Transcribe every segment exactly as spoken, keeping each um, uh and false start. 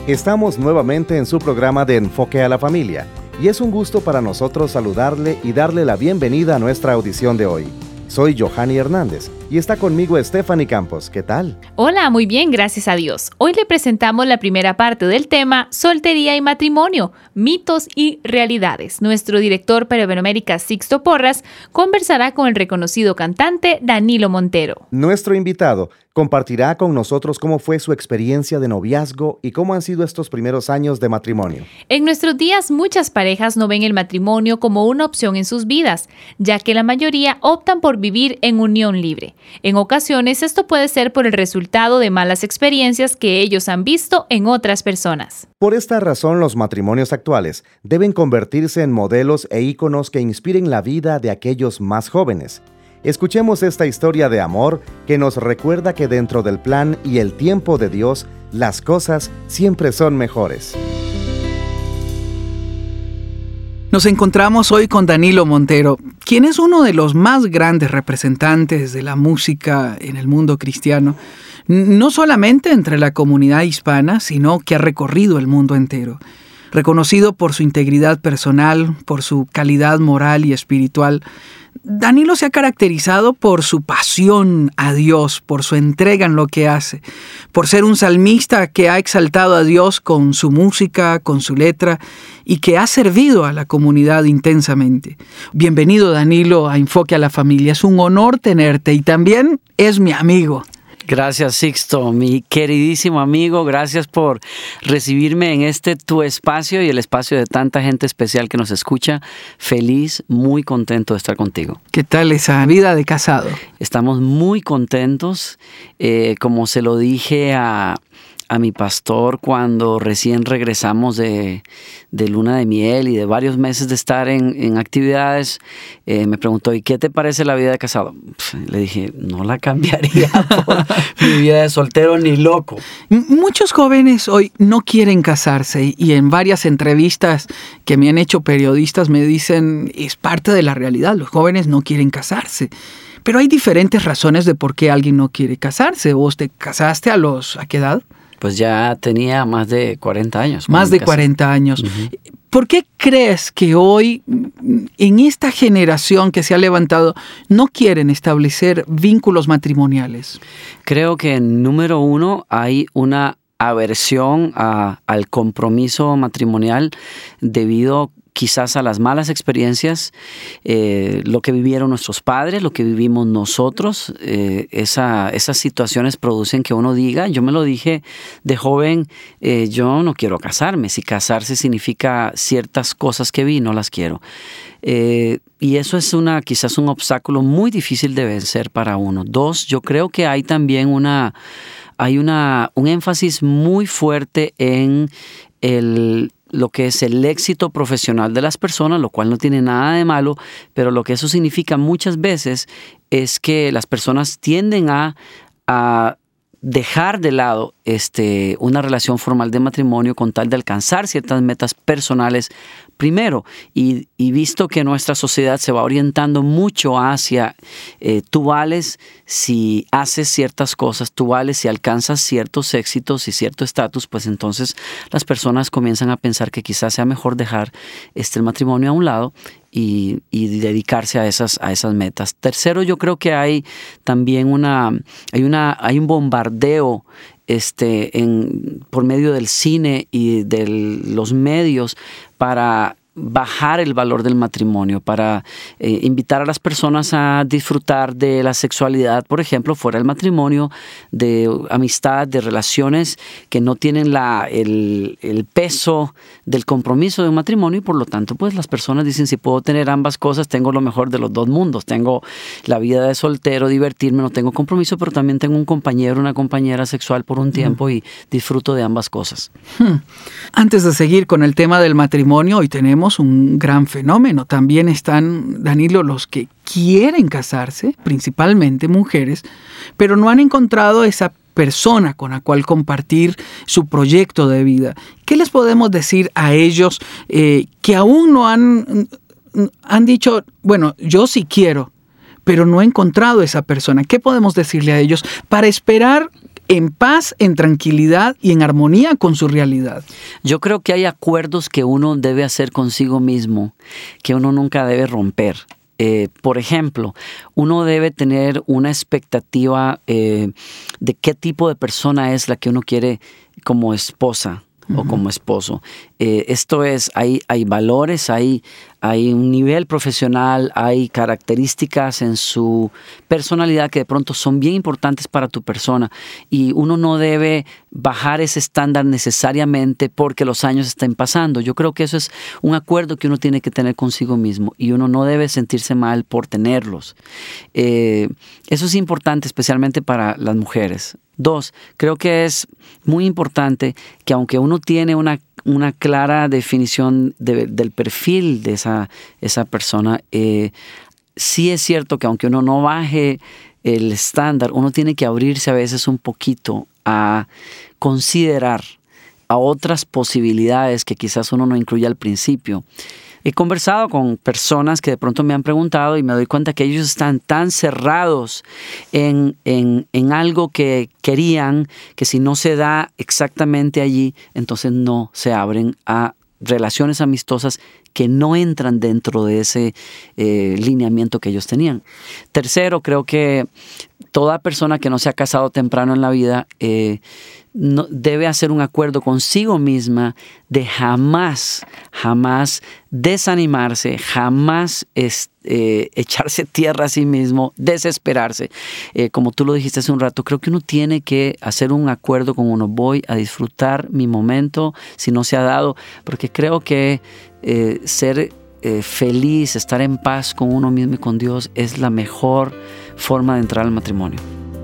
Estamos nuevamente en su programa de Enfoque a la Familia y es un gusto para nosotros saludarle y darle la bienvenida a nuestra audición de hoy. Soy Johanny Hernández y está conmigo Stephanie Campos. ¿Qué tal? Hola, muy bien, gracias a Dios. Hoy le presentamos la primera parte del tema Soltería y matrimonio, mitos y realidades. Nuestro director para Iberoamérica, Sixto Porras, conversará con el reconocido cantante Danilo Montero. Nuestro invitado compartirá con nosotros cómo fue su experiencia de noviazgo y cómo han sido estos primeros años de matrimonio. En nuestros días, muchas parejas no ven el matrimonio como una opción en sus vidas, ya que la mayoría optan por vivir en unión libre. En ocasiones, esto puede ser por el resultado de malas experiencias que ellos han visto en otras personas. Por esta razón, los matrimonios actuales deben convertirse en modelos e íconos que inspiren la vida de aquellos más jóvenes. Escuchemos esta historia de amor que nos recuerda que dentro del plan y el tiempo de Dios, las cosas siempre son mejores. Nos encontramos hoy con Danilo Montero, quien es uno de los más grandes representantes de la música en el mundo cristiano, no solamente entre la comunidad hispana, sino que ha recorrido el mundo entero. Reconocido por su integridad personal, por su calidad moral y espiritual, Danilo se ha caracterizado por su pasión a Dios, por su entrega en lo que hace, por ser un salmista que ha exaltado a Dios con su música, con su letra y que ha servido a la comunidad intensamente. Bienvenido, Danilo, a Enfoque a la Familia. Es un honor tenerte y también es mi amigo. Gracias, Sixto, mi queridísimo amigo. Gracias por recibirme en este tu espacio y el espacio de tanta gente especial que nos escucha. Feliz, muy contento de estar contigo. ¿Qué tal esa vida de casado? Estamos muy contentos. Eh, como se lo dije a... a mi pastor cuando recién regresamos de, de luna de miel y de varios meses de estar en, en actividades, eh, me preguntó, ¿y qué te parece la vida de casado? Pff, le dije, no la cambiaría por mi vida de soltero ni loco. Muchos jóvenes hoy no quieren casarse y en varias entrevistas que me han hecho periodistas me dicen, es parte de la realidad, los jóvenes no quieren casarse. Pero hay diferentes razones de por qué alguien no quiere casarse. ¿Vos te casaste a los a qué edad? Pues ya tenía más de cuarenta años. Más de cuarenta años. Uh-huh. ¿Por qué crees que hoy, en esta generación que se ha levantado, no quieren establecer vínculos matrimoniales? Creo que, número uno, hay una aversión a, al compromiso matrimonial debido quizás a las malas experiencias, eh, lo que vivieron nuestros padres, lo que vivimos nosotros. Eh, esa, esas situaciones producen que uno diga, yo me lo dije de joven, eh, yo no quiero casarme. Si casarse significa ciertas cosas que vi, no las quiero. Eh, y eso es una quizás un obstáculo muy difícil de vencer para uno. Dos, yo creo que hay también una, hay una, un énfasis muy fuerte en el lo que es el éxito profesional de las personas, lo cual no tiene nada de malo, pero lo que eso significa muchas veces es que las personas tienden a, a dejar de lado este, una relación formal de matrimonio con tal de alcanzar ciertas metas personales primero. Y, y visto que nuestra sociedad se va orientando mucho hacia eh, tú vales si haces ciertas cosas, tú vales si alcanzas ciertos éxitos y cierto estatus, pues entonces las personas comienzan a pensar que quizás sea mejor dejar este, el matrimonio a un lado y, y dedicarse a esas, a esas metas. Tercero, yo creo que hay también una, hay una, hay un bombardeo este, en, por medio del cine y de los medios para bajar el valor del matrimonio, para eh, invitar a las personas a disfrutar de la sexualidad, por ejemplo, fuera del matrimonio, de amistad, de relaciones que no tienen la, el, el peso del compromiso de un matrimonio y por lo tanto pues las personas dicen, si puedo tener ambas cosas, tengo lo mejor de los dos mundos, tengo la vida de soltero, divertirme, no tengo compromiso, pero también tengo un compañero, una compañera sexual por un tiempo y disfruto de ambas cosas. Hmm. Antes de seguir con el tema del matrimonio, hoy tenemos un gran fenómeno. También están, Danilo, los que quieren casarse, principalmente mujeres, pero no han encontrado esa persona con la cual compartir su proyecto de vida. ¿Qué les podemos decir a ellos eh, que aún no han, han dicho, bueno, yo sí quiero, pero no he encontrado esa persona? ¿Qué podemos decirle a ellos para esperar en paz, en tranquilidad y en armonía con su realidad. Yo creo que hay acuerdos que uno debe hacer consigo mismo, que uno nunca debe romper. Eh, por ejemplo, uno debe tener una expectativa eh, de qué tipo de persona es la que uno quiere como esposa o uh-huh. como esposo. Eh, esto es, hay, hay valores, hay, hay un nivel profesional, hay características en su personalidad que de pronto son bien importantes para tu persona y uno no debe bajar ese estándar necesariamente porque los años estén pasando. Yo creo que eso es un acuerdo que uno tiene que tener consigo mismo y uno no debe sentirse mal por tenerlos. Eh, eso es importante especialmente para las mujeres. Dos, creo que es muy importante que aunque uno tiene una, una clara definición de, del perfil de esa, esa persona, eh, sí es cierto que aunque uno no baje el estándar, uno tiene que abrirse a veces un poquito a considerar a otras posibilidades que quizás uno no incluya al principio. He conversado con personas que de pronto me han preguntado y me doy cuenta que ellos están tan cerrados en, en, en algo que querían, que si no se da exactamente allí, entonces no se abren a relaciones amistosas que no entran dentro de ese eh, lineamiento que ellos tenían. Tercero, creo que toda persona que no se ha casado temprano en la vida eh, no, debe hacer un acuerdo consigo misma de jamás, jamás desanimarse, jamás es, eh, echarse tierra a sí mismo, desesperarse. Eh, como tú lo dijiste hace un rato, creo que uno tiene que hacer un acuerdo con uno. Voy a disfrutar mi momento, si no se ha dado, porque creo que eh, ser eh, feliz, estar en paz con uno mismo y con Dios es la mejor forma de entrar al matrimonio.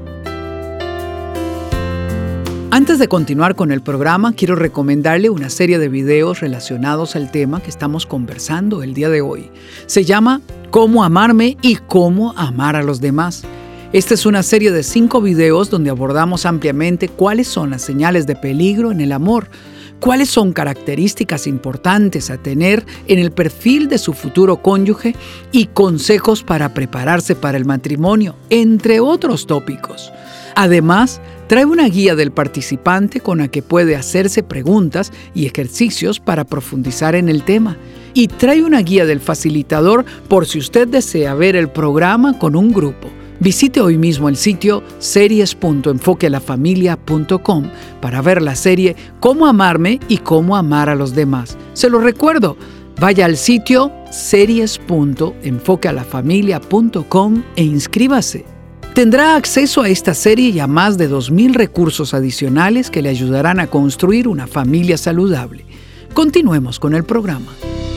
Antes de continuar con el programa, quiero recomendarle una serie de videos relacionados al tema que estamos conversando el día de hoy. Se llama Cómo amarme y cómo amar a los demás. Esta es una serie de cinco videos donde abordamos ampliamente cuáles son las señales de peligro en el amor, cuáles son características importantes a tener en el perfil de su futuro cónyuge y consejos para prepararse para el matrimonio, entre otros tópicos. Además, trae una guía del participante con la que puede hacerse preguntas y ejercicios para profundizar en el tema. Y trae una guía del facilitador por si usted desea ver el programa con un grupo. Visite hoy mismo el sitio series punto enfoque a la familia punto com para ver la serie Cómo amarme y cómo amar a los demás. Se lo recuerdo, vaya al sitio series punto enfoque a la familia punto com e inscríbase. Tendrá acceso a esta serie y a más de dos mil recursos adicionales que le ayudarán a construir una familia saludable. Continuemos con el programa.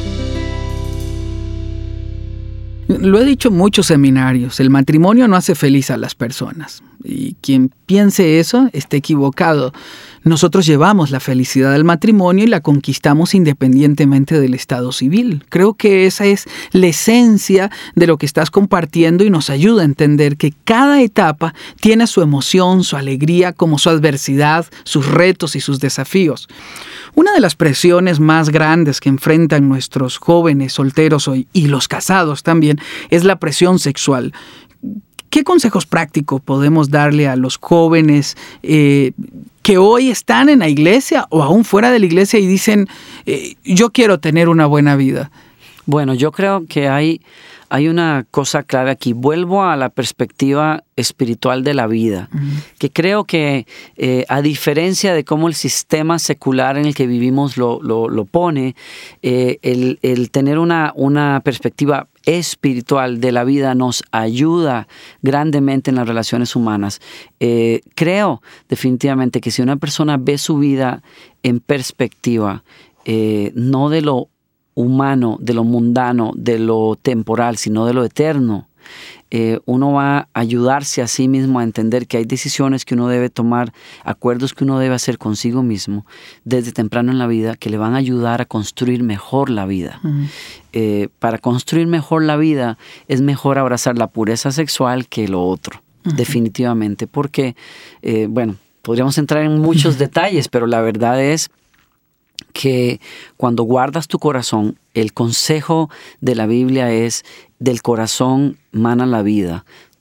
Lo he dicho en muchos seminarios, el matrimonio no hace feliz a las personas. Y quien piense eso está equivocado. Nosotros llevamos la felicidad del matrimonio y la conquistamos independientemente del estado civil. Creo que esa es la esencia de lo que estás compartiendo y nos ayuda a entender que cada etapa tiene su emoción, su alegría, como su adversidad, sus retos y sus desafíos. Una de las presiones más grandes que enfrentan nuestros jóvenes solteros hoy, y los casados también, es la presión sexual. ¿Qué consejos prácticos podemos darle a los jóvenes eh, que hoy están en la iglesia o aún fuera de la iglesia y dicen, eh, yo quiero tener una buena vida? Bueno, yo creo que hay, hay una cosa clave aquí. Vuelvo a la perspectiva espiritual de la vida, uh-huh. que creo que eh, a diferencia de cómo el sistema secular en el que vivimos lo, lo, lo pone, eh, el, el tener una, una perspectiva espiritual de la vida nos ayuda grandemente en las relaciones humanas. Eh, creo definitivamente que si una persona ve su vida en perspectiva, eh, no de lo humano, de lo mundano, de lo temporal, sino de lo eterno, eh, uno va a ayudarse a sí mismo a entender que hay decisiones que uno debe tomar, acuerdos que uno debe hacer consigo mismo desde temprano en la vida que le van a ayudar a construir mejor la vida. Uh-huh. Eh, para construir mejor la vida es mejor abrazar la pureza sexual que lo otro, uh-huh. definitivamente, porque, eh, bueno, podríamos entrar en muchos detalles, pero la verdad es que cuando guardas tu corazón, el consejo de la Biblia es: del corazón mana la vida.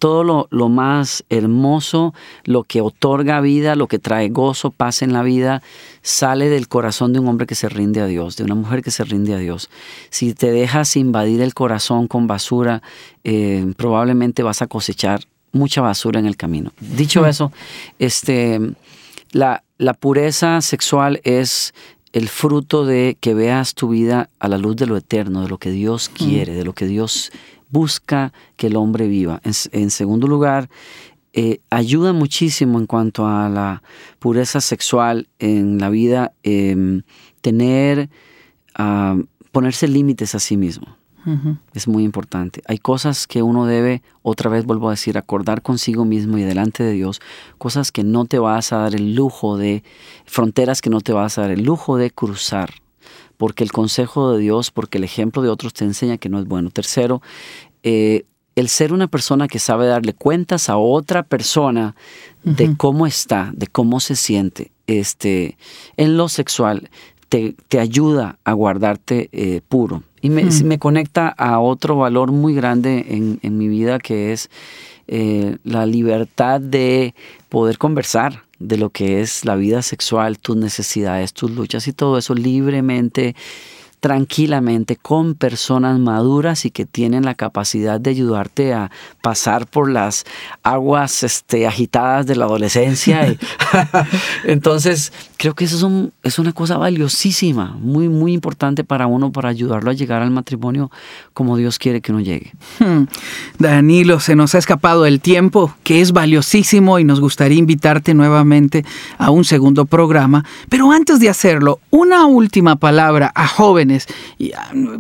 todo lo, lo más hermoso, lo que otorga vida, lo que trae gozo, paz en la vida, sale del corazón de un hombre que se rinde a Dios, de una mujer que se rinde a Dios. Si te dejas invadir el corazón con basura, eh, probablemente vas a cosechar mucha basura en el camino. Dicho eso, este, la, la pureza sexual es el fruto de que veas tu vida a la luz de lo eterno, de lo que Dios quiere, de lo que Dios busca que el hombre viva. En, en segundo lugar, eh, ayuda muchísimo en cuanto a la pureza sexual en la vida, eh, tener, uh, ponerse límites a sí mismo. Uh-huh. Es muy importante. Hay cosas que uno debe, otra vez vuelvo a decir, acordar consigo mismo y delante de Dios, cosas que no te vas a dar el lujo de, fronteras que no te vas a dar el lujo de cruzar, porque el consejo de Dios, porque el ejemplo de otros te enseña que no es bueno. Tercero, eh, el ser una persona que sabe darle cuentas a otra persona de uh-huh. cómo está, de cómo se siente, este, en lo sexual, te, te ayuda a guardarte eh, puro. Y me, uh-huh. me conecta a otro valor muy grande en, en mi vida, que es eh, la libertad de poder conversar de lo que es la vida sexual, tus necesidades, tus luchas y todo eso libremente, tranquilamente, con personas maduras y que tienen la capacidad de ayudarte a pasar por las aguas este, agitadas de la adolescencia. Y entonces, creo que eso es, un, es una cosa valiosísima, muy, muy importante para uno, para ayudarlo a llegar al matrimonio como Dios quiere que uno llegue. Hmm. Danilo, se nos ha escapado el tiempo, que es valiosísimo, y nos gustaría invitarte nuevamente a un segundo programa. Pero antes de hacerlo, una última palabra a jóvenes, y,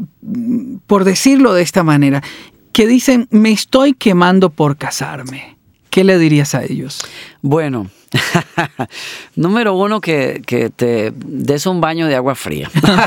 por decirlo de esta manera, que dicen, me estoy quemando por casarme. ¿Qué le dirías a ellos? Bueno, número uno, que, que te des un baño de agua fría.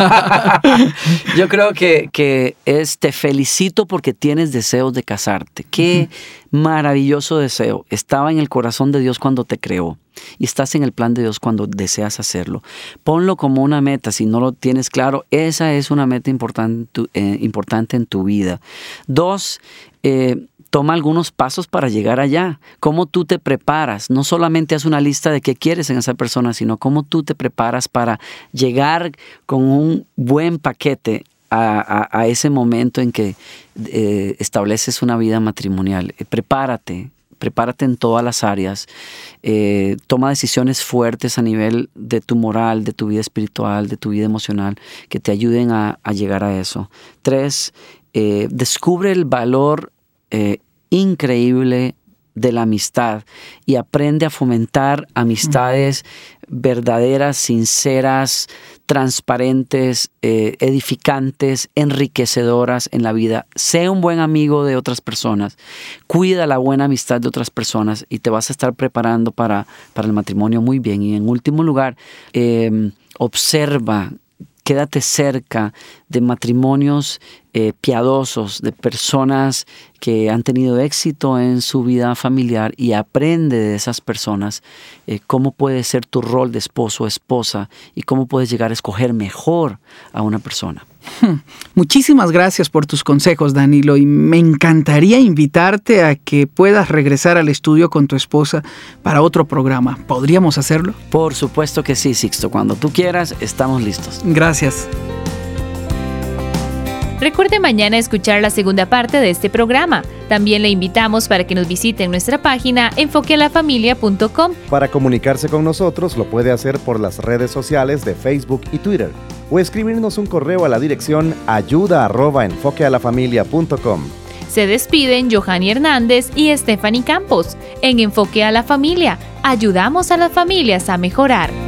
Yo creo que, que es, te felicito porque tienes deseos de casarte. Qué uh-huh. maravilloso deseo. Estaba en el corazón de Dios cuando te creó. Y estás en el plan de Dios cuando deseas hacerlo. Ponlo como una meta. Si no lo tienes claro, esa es una meta importante, eh, importante en tu vida. Dos, eh, toma algunos pasos para llegar allá. Cómo tú te preparas. No solamente haz una lista de qué quieres en esa persona, sino cómo tú te preparas para llegar con un buen paquete a, a, a ese momento en que eh, estableces una vida matrimonial. Eh, prepárate. Prepárate en todas las áreas, eh, toma decisiones fuertes a nivel de tu moral, de tu vida espiritual, de tu vida emocional, que te ayuden a, a llegar a eso. Tres, eh, descubre el valor eh, increíble de la amistad y aprende a fomentar amistades verdaderas, sinceras, transparentes, eh, edificantes, enriquecedoras en la vida. Sé un buen amigo de otras personas, cuida la buena amistad de otras personas y te vas a estar preparando para, para el matrimonio muy bien. Y en último lugar, eh, observa, quédate cerca de matrimonios eh, piadosos, de personas que han tenido éxito en su vida familiar, y aprende de esas personas eh, cómo puede ser tu rol de esposo o esposa y cómo puedes llegar a escoger mejor a una persona. Hmm. Muchísimas gracias por tus consejos, Danilo, y me encantaría invitarte a que puedas regresar al estudio con tu esposa para otro programa. ¿Podríamos hacerlo? Por supuesto que sí, Sixto. Cuando tú quieras, estamos listos. Gracias. Recuerde mañana escuchar la segunda parte de este programa. También le invitamos para que nos visite en nuestra página enfoque a la familia punto com. Para comunicarse con nosotros lo puede hacer por las redes sociales de Facebook y Twitter, o escribirnos un correo a la dirección ayuda arroba enfoque a la familia punto com. Se despiden Johanny Hernández y Stephanie Campos. En Enfoque a la Familia, ayudamos a las familias a mejorar.